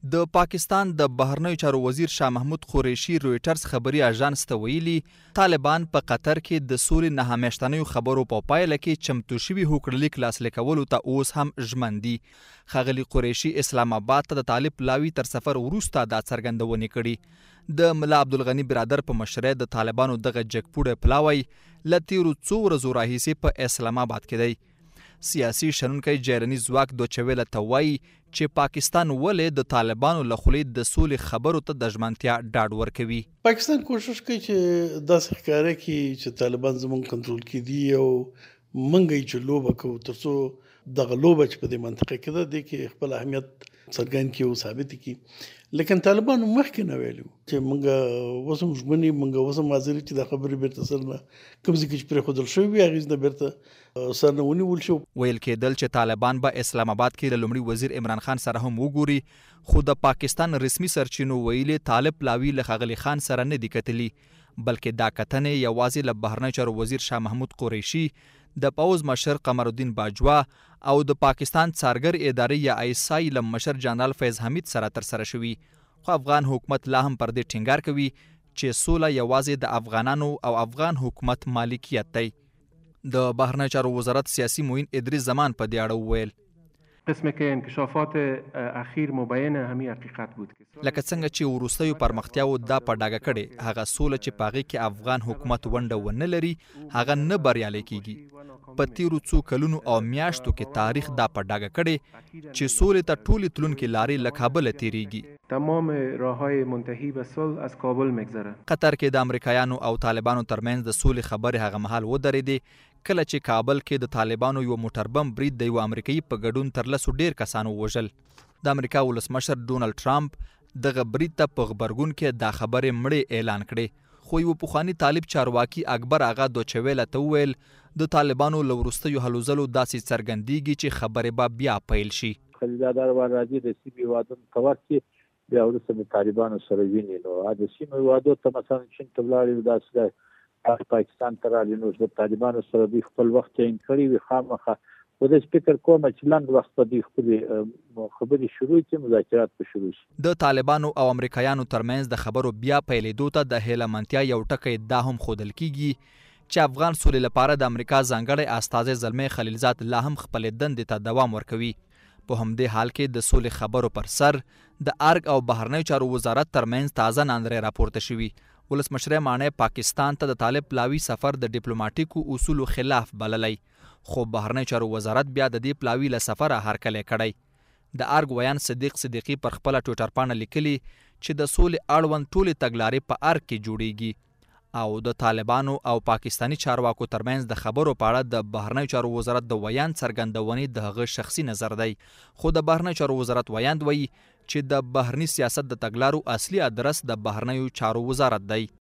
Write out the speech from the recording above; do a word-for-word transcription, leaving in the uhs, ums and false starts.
د پاکستان د بهرنیو چارو وزیر شاه محمود قریشي رویټرز خبري اژانس ته ویلي طالبان په قطر کې د سولې نهه میاشتنیو خبرو په پایله کې چمتو شوي هوکړلیک لاسلیک کولو ته اوس هم ژمن دي. ښاغلي قریشي اسلام آباد ته د طالب پلاوي تر سفر وروسته دا څرګندونې کړي. د ملا عبدالغني برادر په مشرۍ د طالبانو دغه جګپوړی پلاوی له تیرو څو ورځو راهیسې په اسلام آباد کې دی. سیاسي شنونکی جیرني ځواک دوچویله ته وایي چې پاکستان ولې د طالبانو له خولې د سولې خبرو ته د ژمنتیا ډاډ ورکوي. پاکستان کوشش کوي چې داسې ښکاره کړي چې طالبان زموږ کنټرول کې دي او موږ یې چې لوبه کوو تر څو دغه لوبه چې په دې منطقه کې ده دې کې خپل اهمیت څرګند کړي او ثابت کړي. لیکن طالبانو مخکې نه ویلي چې موږ اوس هم ژمنې موږ اوس هم حاضر چې دا خبرې بیرته سر نه کوم ځای کې چې پرېښودل شوي وي هغې نه بیرته سر نه ونیول شو. ویل کېدل چې طالبان به اسلام آباد کې له لومړي وزیر عمران خان سره هم وګوري، خو د پاکستان رسمي سرچینو ویلي طالب پلاوي له ښاغلي خان سره نه دي کتلي، بلکې دا کتنې یوازې له بهرنیو چارو وزیر شاه محمود قریشي، د پوځ مشر قمر الدین باجوا او د پاکستان څارګر ادارې یا آی ایس آی له مشر جنرال فیض حمید سره ترسره شوي. خو افغان حکومت لا هم پر دې ټینګار کوي چې سوله یوازې د افغانانو او افغان حکومت مالکیت دی. د بهرنیو چارو وزارت سیاسي معین ادریس زمان په دې اړه وویل قسمه کې انکشافات اخیر مبینه همي حقیقت بود لکه څنګه چې وروستیو پرمختیاو دا په ډاګه کړي هغه سوله چې په هغې کې افغان حکومت ونډه ونه لري هغه نه بریالی کیږي. په تیرو څو کلونو او میاشتو کې تاریخ دا په ډاګه کړي چې سولې ته ټولې تلونکې لارې له کابله تیریږي. تمام راههای منتهی به صلح از کابل میگذره. قطر کې د امریکایانو او طالبانو ترمنځ د سولې خبرې هغه مهال ودرېدې کله چې کابل کې د طالبانو یو موټر بم برید د یو امریکایي په ګډون تر لسو ډیر کسانو وژل. د امریکا ولسمشر ډونالډ ټرامپ دغه برید ته په غبرګون کې دا خبرې مړې اعلان کړې، خو یو پخواني طالب چارواکي اکبر آغا دوچویله ته وویل د طالبانو له وروستیو هلو ځلو داسې څرګندېږي چې خبرې به بیا پیل شي. خلیزادار و راځي د سیمې هېوادونو ته ورکړي بیا وروسته د طالبانو سره ویني نو د سیمې هېوادو ته مثلا چین ته ولاړې داسې پاکستان ته راغلي نو د طالبانو سره دوی خپل وخت تعین کړی وي خامخا خو داسې فکر کوم چې لنډ وخت په دوی خپلې خبرې شروع کړي مذاکرات به شروع شي. د طالبانو او امریکایانو ترمنځ د خبرو بیا پیلېدو ته د هیله منتیا یو ټکی دا هم ښودل کیږي چې افغان سولې لپاره د امریکا ځانګړی استازی زلمی خلیلزاد لا هم خپلې دندې ته دوام ورکوي. په همدې حال کې د سولې خبرو پر سر د ارګ او بهرنیو چارو وزارت ترمنځ تازه ناندرۍ راپورته شوي. ولسمشر مانع پاکستان ته د طالب پلاوي سفر د ډیپلوماټیکو اصولو خلاف بللی، خو بهرنیو چارو وزارت بیا د دې پلاوي له سفره هرکلی کړی. د ارګ ویان صدیق صدیقي پر خپله ټویټر پاڼه لیکلي چې د سولې اړوند ټولې تګلارې په ارګ کې جوړیږي او د طالبانو او پاکستاني چارواکو ترمنځ د خبرو په اړه د بهرنیو چارو وزارت د ویان څرګندونې د هغه شخصي نظر دی. خو د بهرنیو چارو وزارت ویاند وایي چې د بهرني سیاست د تګلارو اصلي ادرس د بهرنیو چارو وزارت دی.